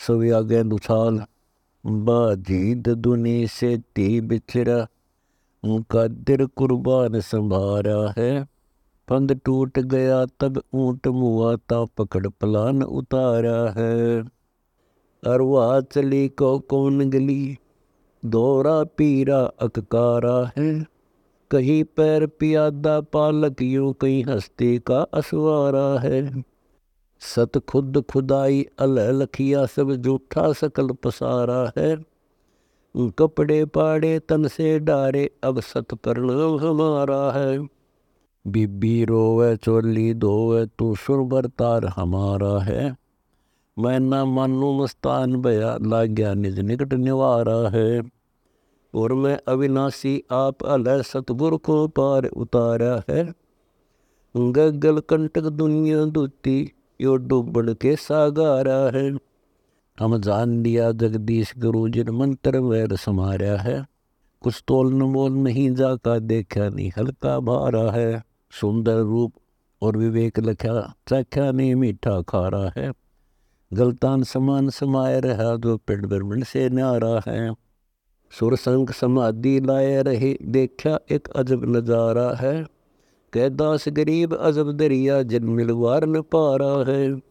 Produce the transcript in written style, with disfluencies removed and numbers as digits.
सव्यागे दुछाल बाजीद दुनी से ती बिछरा उनका दिल कुर्बान संभारा है। फंद टूट गया तब ऊंट मुआ ता पकड़ पलान उतारा है। अरवा चली को कौन गली दौरा पीरा अककारा है। कहीं पैर पियादा पालक यूं कहीं हस्ती का असवारा है। सत खुद खुदाई अलह लखिया सब झूठा सकल पसारा है। कपड़े पाड़े तन से डारे अब सत प्रणाम हमारा है। बीबी रोवे चोली धोवे तू सुर बरतार हमारा है। मैं ना मानू मस्तान भया लाग्या निज निकट निवारा है। और मैं अविनाशी आप अलह सतगुर को पार उतारा है। गगल कंटक दुनिया दूती यो डूबन के सागारा है। हम जान लिया जगदीश गुरु जिन मंत्र वैर समारा है। कुछ तोल न मोल नहीं जाका देखा नहीं हल्का भारा है। सुंदर रूप और विवेक लख्या चाख्या नहीं मीठा खारा है। गलतान समान समाये रहा जो पिंड ब्रह्मण से न्यारा है। सुर संग समाधि लाए रहे देखा एक अजब नजारा है। कैदास गरीब अजब दरिया जिन मिलवार न पारा है।